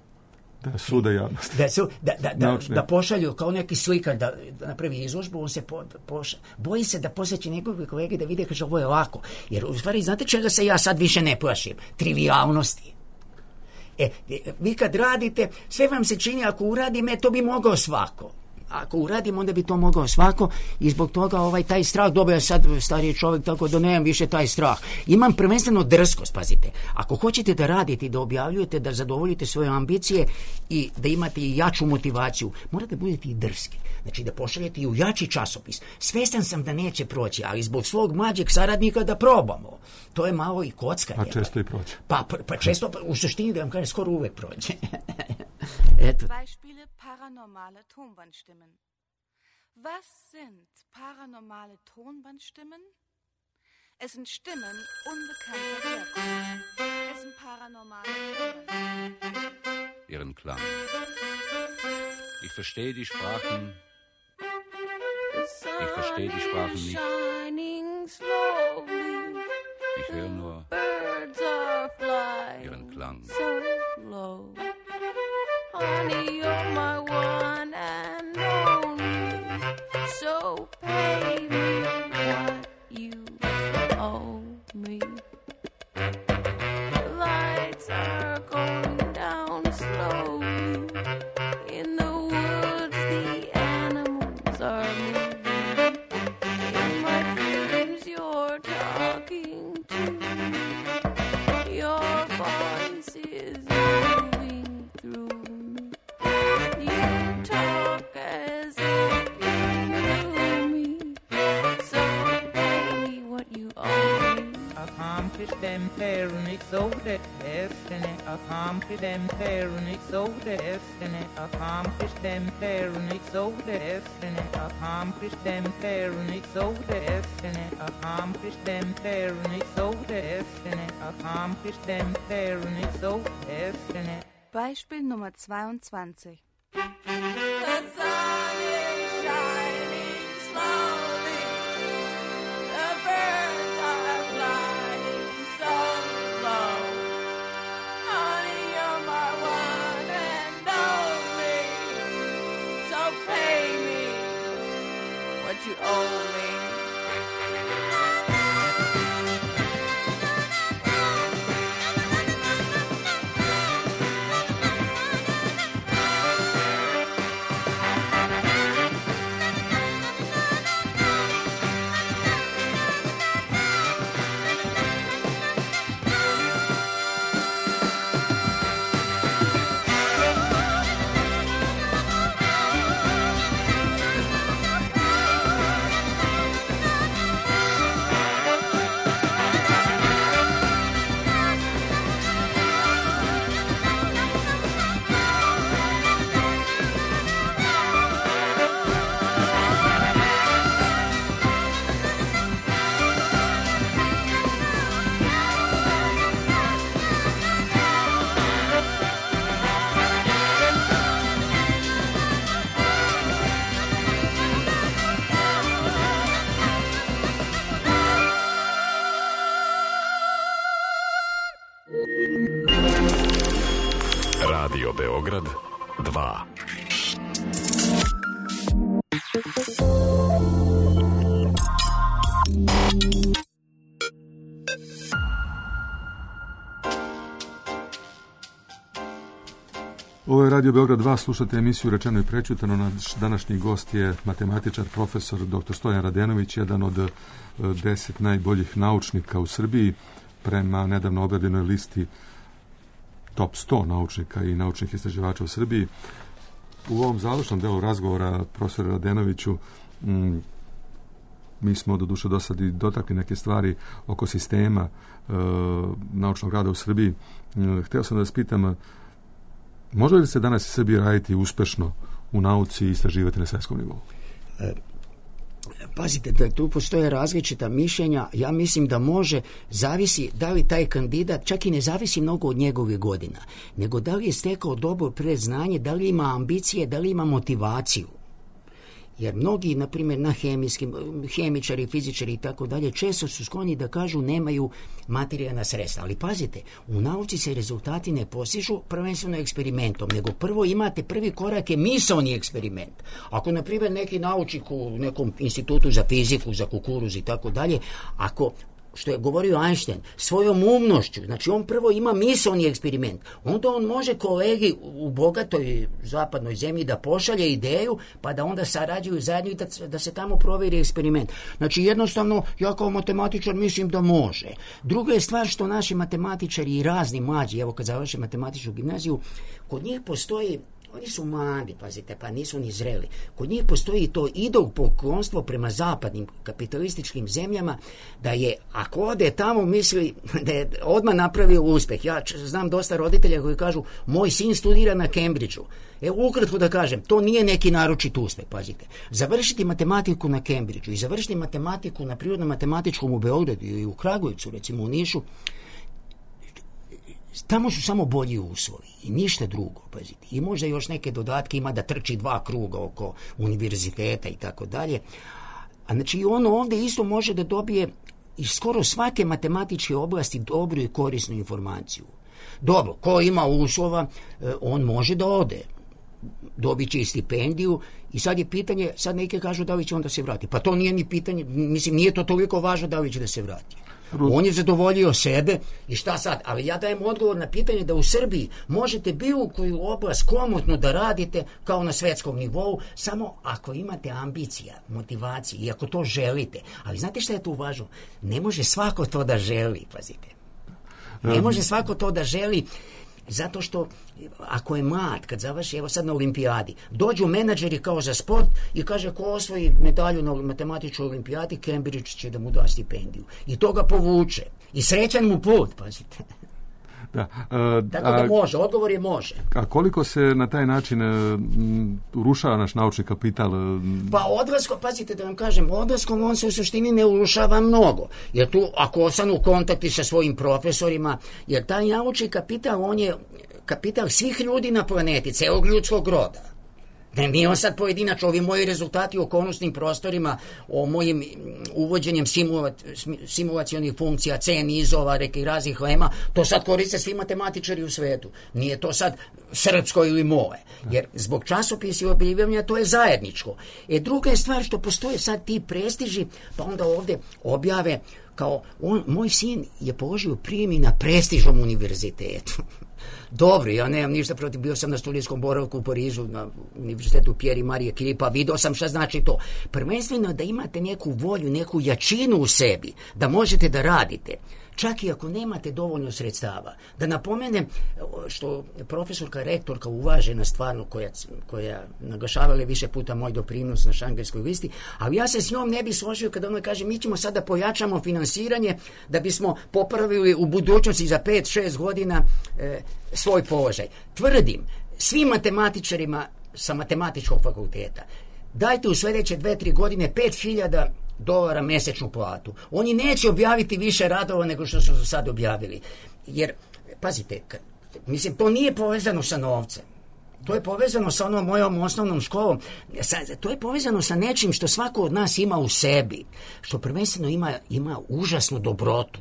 Da sude javnost. Da, su, da, da, da, da pošalju kao neki slikar da, da napravi izložbu, on se po, poša, boji se da posjeći njegove kolege da vide kaže ovo je lako. Jer u stvari znate čega se ja sad više ne plašim? Trivijalnosti. E, vi kad radite, sve vam se čini, ako uradim, e, to bi mogao svako. Ako uradim, onda bi to mogao svako i zbog toga ovaj taj strah, dobro je sad stariji čovjek, tako da nemam više taj strah. Imam prvenstveno drskost, pazite. Ako hoćete da radite i da objavljujete, da zadovoljite svoje ambicije i da imate i jaču motivaciju, morate budete i drski. Znači da pošaljete i u jači časopis. Svestan sam da neće proći, ali zbog svog mlađeg saradnika da probamo. To je malo i kockanje. Pa često i prođe. Pa, pa često, u suštini da vam kažem, skoro uvek prođe. Eto. Beispiele paranormale Tonbandstimmen. Was sind paranormale Tonbandstimmen? Es sind Stimmen unbekannter Herkunft. Es sind paranormale Stimmen. Ihren Klang. Ich verstehe die Sprachen. Ich verstehe die Sprachen nicht. Ich höre nur ihren Klang. So low. Honey, you're my one and only. So pay me what you owe me. The lights are going down slowly. In the woods, the animals are moving. In my dreams, you're talking to me. Your voice is moving through me. You talk as if you knew me. So pay me what you owe me. Accomplish them parents over the destiny. Accomplish them parents over the destiny. Accomplish them parents over the destiny. Accomplish them parents over the destiny. Accomplish them parents over the destiny. Accomplish them parents over the destiny. Beispiel Nummer zweiundzwanzig. The sun is shining slowly. The birds are flying so low. Honey, you're my one and only. So pay me what you owe me. Ovo je Radio Beograd dva, slušate emisiju Rečeno i prečutano. Naš današnji gost je matematičar, profesor doktor Stojan Radenović, jedan od deset najboljih naučnika u Srbiji prema nedavno objavljenoj listi top sto naučnika i naučnih istraživača u Srbiji. U ovom završnom delu razgovora, profesor Radenoviću, m, mi smo do duše do sad i dotakli neke stvari oko sistema e, naučnog rada u Srbiji. E, hteo sam da vas pitam, može li se danas u Srbiji raditi uspešno u nauci i istraživati na svetskom nivou? E, pazite, da tu postoje različita mišljenja. Ja mislim da može, zavisi da li taj kandidat, čak i ne zavisi mnogo od njegove godina, nego da li je stekao dobro predznanje, da li ima ambicije, da li ima motivaciju. Jer mnogi, na primjer, na hemijskim, hemičari, fizičari i tako dalje, često su skloni da kažu nemaju materijalna sredstva. Ali pazite, u nauci se rezultati ne postižu prvenstveno eksperimentom, nego prvo imate, prvi korak je misaoni eksperiment. Ako, na primjer, neki naučnik u nekom institutu za fiziku, za kukuruz i tako dalje, ako, što je govorio Einstein, svojom umnošću, znači on prvo ima misaoni eksperiment, onda on može kolegi u bogatoj zapadnoj zemlji da pošalje ideju, pa da onda sarađuju zajedno i da, da se tamo proveri eksperiment. Znači jednostavno, ja kao matematičar mislim da može. Druga je stvar što naši matematičari i razni mlađi, evo kad završe matematičku gimnaziju, kod njih postoji, oni su mladi, pazite, pa nisu ni zreli. Kod njih postoji to idolopoklonstvo prema zapadnim kapitalističkim zemljama, da je, ako ode tamo, misli da je odmah napravio uspeh. Ja znam dosta roditelja koji kažu, moj sin studira na Cambridgeu. Evo, ukratko da kažem, to nije neki naročit uspeh, pazite. Završiti matematiku na Cambridgeu i završiti matematiku na prirodno-matematičkom u Beogradu ili u Kragujevcu, recimo u Nišu, tamo su samo bolji uslovi i ništa drugo, pazite. I možda još neke dodatke ima da trči dva kruga oko univerziteta i tako dalje. A znači ono ovdje isto može da dobije iz skoro svake matematičke oblasti dobru i korisnu informaciju. Dobro, ko ima uslova, on može da ode. Dobit će i stipendiju i sad je pitanje, sad neki kažu da li će onda se vrati. Pa to nije ni pitanje, mislim, nije to toliko važno da li će da se vrati. On je zadovoljio sebe i šta sad? Ali ja dajem odgovor na pitanje da u Srbiji možete bilo koju oblast komotno da radite kao na svetskom nivou, samo ako imate ambicija, motivacije i ako to želite. Ali znate šta je tu važno? Ne može svako to da želi, pazite. Ne može svako to da želi, zato što ako je mlad, kad završi, evo sad na olimpijadi, dođu menadžeri kao za sport i kaže ko osvoji medalju na matematičkoj olimpijadi, Cambridge će da mu da stipendiju. I to ga povuče. I srećan mu put, pazite. Da, a, Tako da može, odgovor je može. A koliko se na taj način m, urušava naš naučni kapital? Pa odlaskom, pazite da vam kažem, odlaskom on se u suštini ne urušava mnogo. Jer tu, ako ostanu u kontakti sa svojim profesorima, jer taj naučni kapital, on je kapital svih ljudi na planeti, celog ljudskog roda. Ne, nije on sad pojedinačno, ovi moji rezultati u okolnosnim prostorima, o mojim uvođenjem simula, simulacionih funkcija, C nizova, reke raznih lema, to sad koriste svi matematičari u svetu. Nije to sad srpsko ili moje. Jer zbog časopisa i objavljivanja to je zajedničko. E druga je stvar što postoje sad ti prestiži, pa onda ovdje objave kao, on, moj sin je položio prijemi na prestižnom univerzitetu. Dobro, ja nemam ništa protiv, bio sam na studijskom boravku u Parizu, na univerzitetu Pierre i Marie Curie, pa vidio sam šta znači to. Prvenstveno da imate neku volju, neku jačinu u sebi, da možete da radite, čak i ako nemate dovoljno sredstava. Da napomenem, što profesorka, rektorka uvažena stvarno, koja, koja naglašavala više puta moj doprinos na Šangajskoj listi, ali ja se s njom ne bi složio kada ona kaže mi ćemo sada pojačamo finansiranje da bismo popravili u budućnosti za pet šest godina e, svoj položaj. Tvrdim, svim matematičarima sa matematičkog fakulteta, dajte u sljedeće dve tri godine pet hiljada dolara mesečnu platu. Oni neće objaviti više radova nego što su sad objavili. Jer, pazite, mislim, to nije povezano sa novcem. To je povezano sa onom mojom osnovnom školom. Sa, to je povezano sa nečim što svako od nas ima u sebi. Što prvenstveno ima, ima užasnu dobrotu.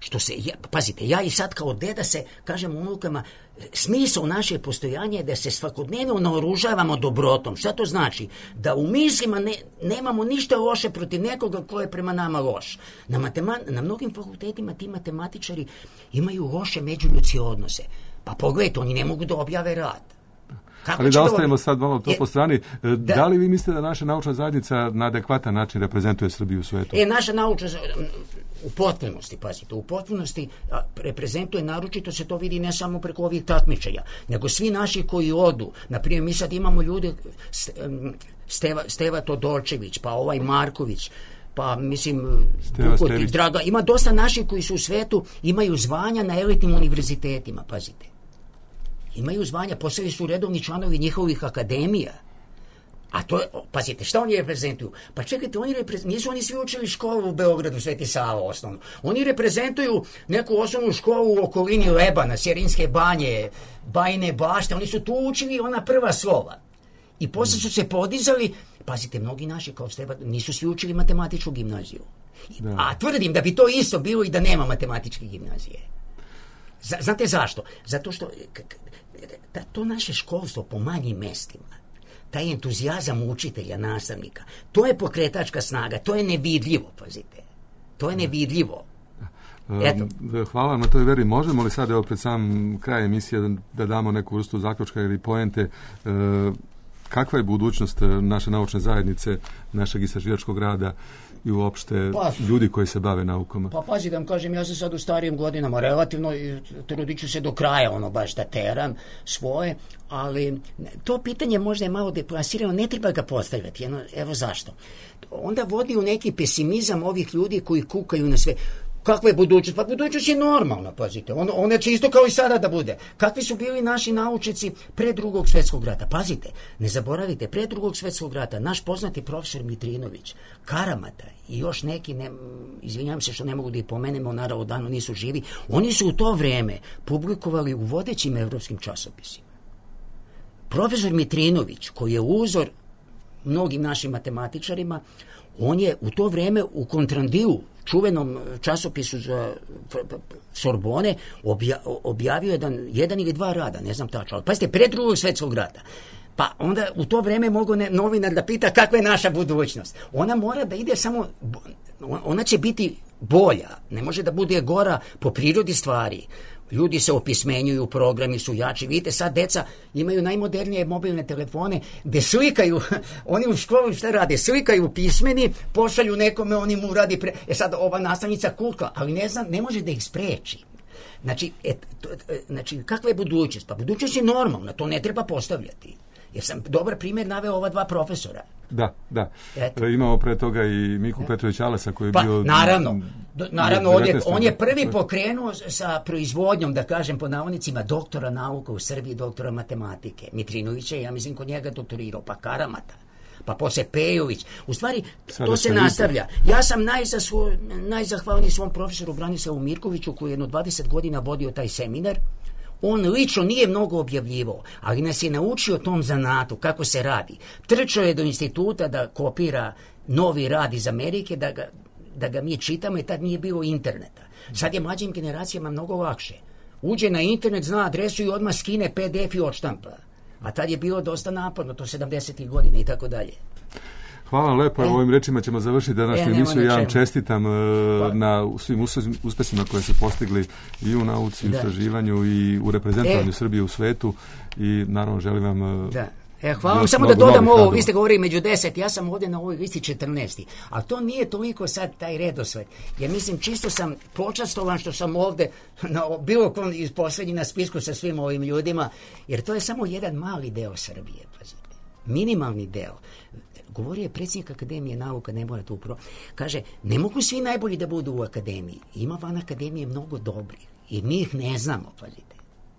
što se, ja, pazite, ja i sad kao deda se, kažem unukama, smisao naše postojanja je da se svakodnevno naoružavamo dobrotom. Šta to znači? Da u mislima ne, nemamo ništa loše protiv nekoga ko je prema nama loš. Na, matema, na mnogim fakultetima ti matematičari imaju loše međuljudske odnose. Pa pogledajte, oni ne mogu da objave rad. Kako Ali da ostavimo da... sad malo to je, po strani. Da, da li vi mislite da naša naučna zajednica na adekvatan način reprezentuje Srbiju u svetu? E, naša naučna u potpunosti, pazite, u potpunosti reprezentuje, naročito se to vidi ne samo preko ovih takmičenja, nego svi naši koji odu. Naprimjer, mi sad imamo ljude, Steva, Steva Todorčević, pa ovaj Marković, pa mislim, Bukoti, Draga, ima dosta naših koji su u svetu, imaju zvanja na elitnim univerzitetima, pazite. Imaju zvanja, postali su redovni članovi njihovih akademija. A to je, pazite, šta oni reprezentuju? Pa čekajte, oni reprezentuju, nisu oni svi učili školu u Beogradu, Sveti Sava osnovno. Oni reprezentuju neku osnovnu školu u okolini Lebana, Sjerinske banje, Bajine bašte, oni su tu učili ona prva slova. I posle su se podizali, pazite, mnogi naši kao Steva, nisu svi učili matematičku gimnaziju. Da. A tvrdim da bi to isto bilo i da nema matematičke gimnazije. Znate zašto? Zato što to naše školstvo po manjim mestima, taj entuzijazam učitelja, nastavnika, to je pokretačka snaga, to je nevidljivo, pazite. To je nevidljivo. Eto. Hvala vam na toj veri. Možemo li sad, evo, pred sam kraj emisije da damo neku vrstu zaključka ili poente, kakva je budućnost naše naučne zajednice, našeg istraživačkog rada i uopšte pa, ljudi koji se bave naukama? Pa pazi da vam kažem, ja sam sad u starijim godinama relativno i trudit ću se do kraja ono baš da teram svoje, ali to pitanje možda je malo deplasirano, ne treba ga postavljati, jedno, evo zašto. Onda vodi u neki pesimizam ovih ljudi koji kukaju na sve. Kakva je budućnost? Pa budućnost je normalna, pazite. On, ona će isto kao i sada da bude. Kakvi su bili naši naučnici pre drugog svjetskog rata? Pazite, ne zaboravite, pre drugog svjetskog rata naš poznati profesor Mitrinović, Karamata i još neki, ne, izvinjam se što ne mogu da ih pomenemo, naravno dano nisu živi, oni su u to vreme publikovali u vodećim evropskim časopisima. Profesor Mitrinović, koji je uzor mnogim našim matematičarima, on je u to vreme u Kontrandiju, čuvenom časopisu za Sorbone, obja, objavio jedan, jedan ili dva rada, ne znam tačno, ali pazite, pre drugog svjetskog rata. Pa onda u to vreme mogu ne, novinar da pita kakva je naša budućnost. Ona mora da ide samo, ona će biti bolja, ne može da bude gora po prirodi stvari. Ljudi se opismenjuju, programi su jači. Vidite, sad deca imaju najmodernije mobilne telefone gde slikaju, oni u školu šta rade? Slikaju pismeni, pošalju nekome, oni mu radi pre... E sad ova nastavnica kulka, ali ne znam, ne može da ih spreči. Znači, et, to, znači kakva je budućnost? Pa budućnost je normalna, to ne treba postavljati. Jer sam dobar primjer naveo ova dva profesora. Da, da. Eto. Imamo pre toga i Miku Petrović Alesa koji je pa, bio... naravno, do, naravno on je, on je prvi pokrenuo sa proizvodnjom, da kažem po navodnicima, doktora nauka u Srbiji, doktora matematike. Mitrinović je, ja mislim, kod njega doktorirao, pa Karamata, pa posle Pejović. U stvari, sada to se nastavlja. Ja sam najzasvo, najzahvalniji svom profesoru Branislavu Mirkoviću, koji je jedno dvadeset godina vodio taj seminar. On lično nije mnogo objavljivao, ali nas je naučio tom zanatu, kako se radi. Trčao je do instituta da kopira novi rad iz Amerike, da ga, da ga mi čitamo, i tad nije bilo interneta. Sad je mlađim generacijama mnogo lakše. Uđe na internet, zna adresu i odmah skine pe de ef i odštampa. A tad je bilo dosta naporno, to sedamdesetih godina i tako dalje. Hvala vam lepo, e, ovim rečima ćemo završiti današnju e, emisiju. Ja vam čestitam uh, na svim uspesima koje su postigli i u nauci, i u istraživanju i u reprezentovanju e, Srbije u svetu i naravno želim vam... Uh, da. E, hvala vam, samo da dodam ovo, radova. Vi ste govorili među deset, ja sam ovdje na ovoj listi četrnaesti, ali to nije toliko sad taj redosled, jer mislim čisto sam počastovan što sam ovdje na, bilo kon iz posljednji na spisku sa svim ovim ljudima, jer to je samo jedan mali deo Srbije, pazite, minimalni deo. Govorio je predsjednik Akademije nauka, ne mora tu pro... Kaže, ne mogu svi najbolji da budu u akademiji. Ima van akademije mnogo dobrih i mi ih ne znamo, pazite.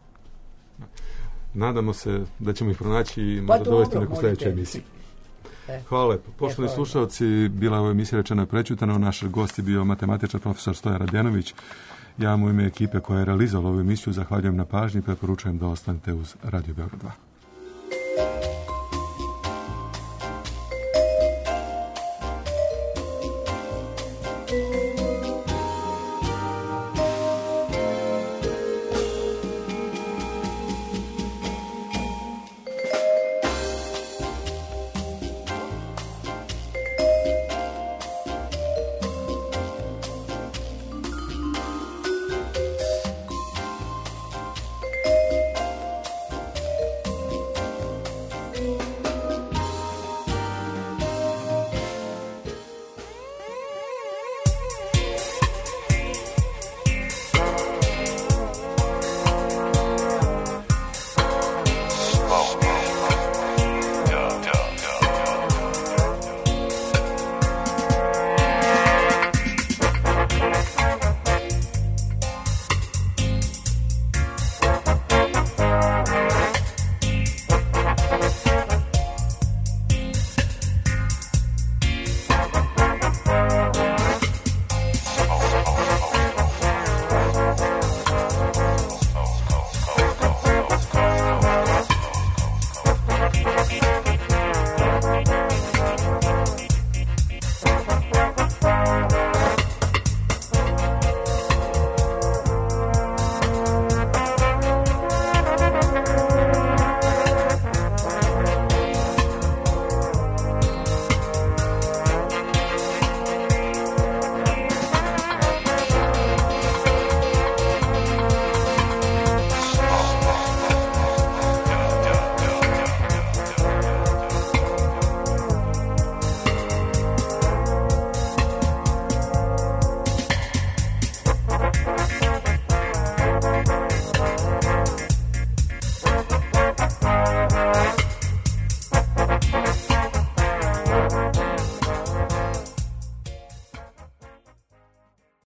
Nadamo se da ćemo ih pronaći i možda pa dovesti neku sljedeću emisiju. E. Hvala lepo. Poštovani slušalci, bila je ova emisija Rečeno je prečutano. Naš gost je bio matematičar profesor Stojan Radenović. Ja mu ime ekipe koja je realizovala ovu emisiju zahvaljujem na pažnji i preporučujem da ostanete uz Radio Beograd dva.